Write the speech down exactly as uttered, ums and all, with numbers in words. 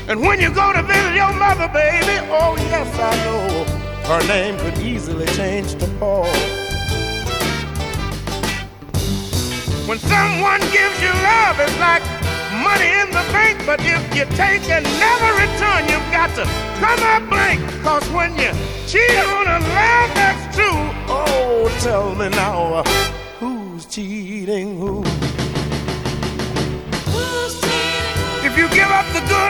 And when you go to visit your mother, baby, oh yes, I know her name could easily change to Paul. When someone gives you love, it's like money in the bank, but if you take and never return, you've got to come up blank. Cause when you cheat on a love that's true, oh, tell me now, uh, who's cheating who? Who's cheating? If you give up the good